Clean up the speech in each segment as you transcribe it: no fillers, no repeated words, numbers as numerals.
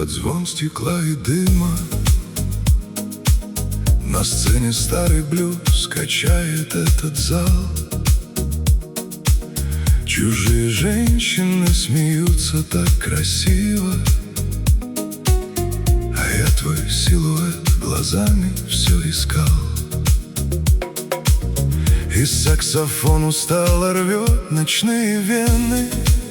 под звон стекла и дыма. На сцене старый блюз качает этот зал. Чужие женщины смеются так красиво, а я твой силуэт глазами все искал. И саксофон устало рвет ночные вены.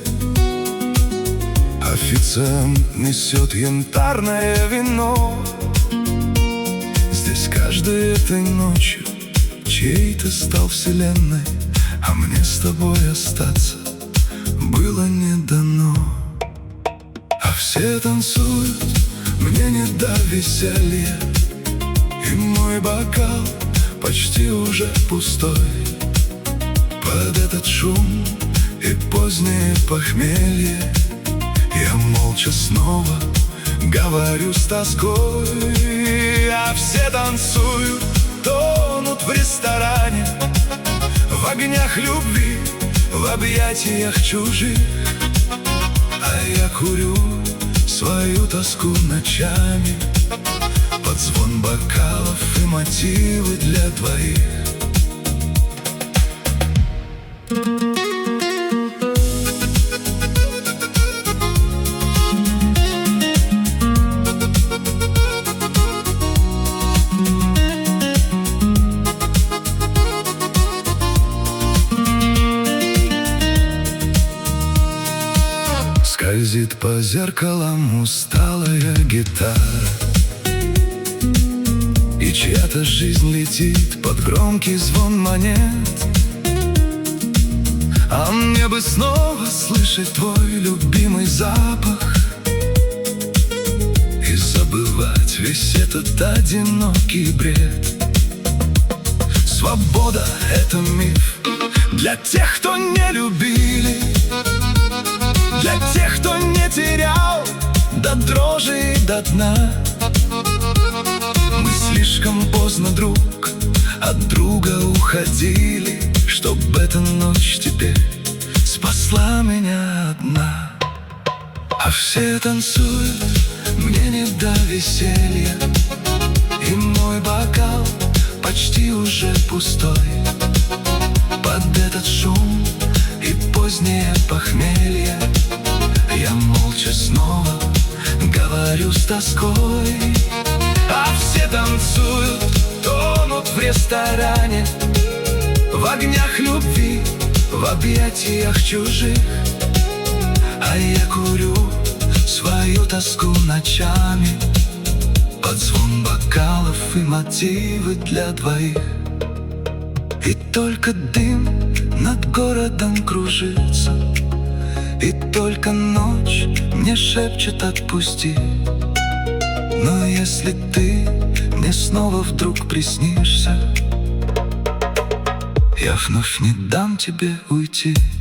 Официант несет янтарное вино. Здесь каждой этой ночью чьей-то стал вселенной, а мне с тобой остаться было не дано. А все танцуют, мне не до веселья, и мой бокал почти уже пустой. Под этот шум и позднее похмелье я молча снова говорю с тоской. А все танцуют, тонут в ресторане, в огнях любви, в объятиях чужих. А я курю свою тоску ночами под звон бокалов и мотивы для двоих. Скользит по зеркалам усталая гитара, и чья-то жизнь летит под громкий звон монет. А мне бы снова слышать твой любимый запах и забывать весь этот одинокий бред. Свобода — это миф для тех, кто не любили, для тех, кто не терял до дрожи и до дна. Мы слишком поздно друг от друга уходили, чтоб эта ночь теперь спасла меня одна. А все танцуют, мне не до веселья, и мой бокал почти уже пустой. Под этот шум и позднее похмелье я молча снова говорю с тоской. А все танцуют, тонут в ресторане, в огнях любви, в объятиях чужих. А я курю свою тоску ночами под звон бокалов и мотивы для двоих. И только дым над городом кружится, и только ночь мне шепчет отпусти. Но если ты мне снова вдруг приснишься, я вновь не дам тебе уйти.